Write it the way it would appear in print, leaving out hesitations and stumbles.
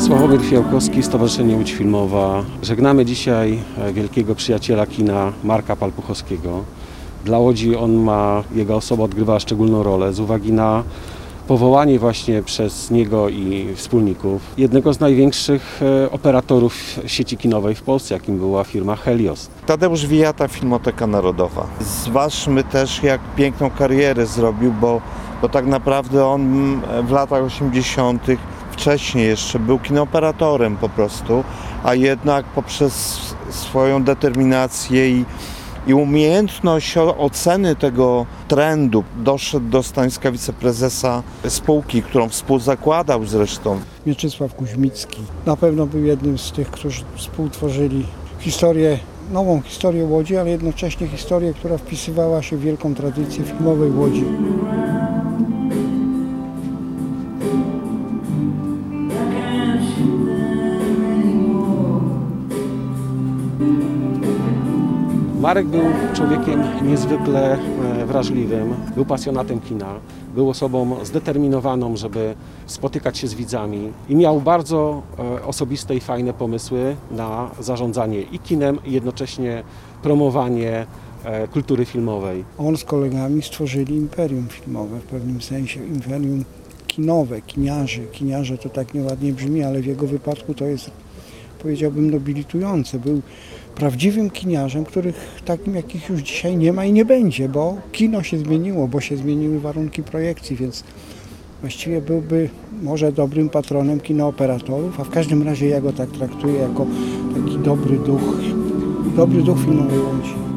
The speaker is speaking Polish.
Sławomir Fiałkowski, Stowarzyszenie Łódź Filmowa. Żegnamy dzisiaj wielkiego przyjaciela kina Marka Palpuchowskiego. Dla Łodzi jego osoba odgrywała szczególną rolę z uwagi na powołanie właśnie przez niego i wspólników jednego z największych operatorów sieci kinowej w Polsce, jakim była firma Helios. Tadeusz Wijata, Filmoteka Narodowa. Zważmy też, jak piękną karierę zrobił, bo tak naprawdę on w latach 80. wcześniej jeszcze był kinooperatorem po prostu, a jednak poprzez swoją determinację i umiejętność oceny tego trendu doszedł do stanowiska wiceprezesa spółki, którą współzakładał zresztą. Mieczysław Kuźmicki na pewno był jednym z tych, którzy współtworzyli nową historię Łodzi, ale jednocześnie historię, która wpisywała się w wielką tradycję filmowej Łodzi. Marek był człowiekiem niezwykle wrażliwym, był pasjonatem kina, był osobą zdeterminowaną, żeby spotykać się z widzami i miał bardzo osobiste i fajne pomysły na zarządzanie i kinem, i jednocześnie promowanie kultury filmowej. On z kolegami stworzyli imperium filmowe, w pewnym sensie imperium kinowe, kiniarzy. Kiniarze to tak nieładnie brzmi, ale w jego wypadku to jest, powiedziałbym, nobilitujące. Był prawdziwym kiniarzem, takim jakich już dzisiaj nie ma i nie będzie, bo kino się zmieniło, bo się zmieniły warunki projekcji, więc właściwie byłby może dobrym patronem kinooperatorów, a w każdym razie ja go tak traktuję jako taki dobry duch filmowej Łodzi.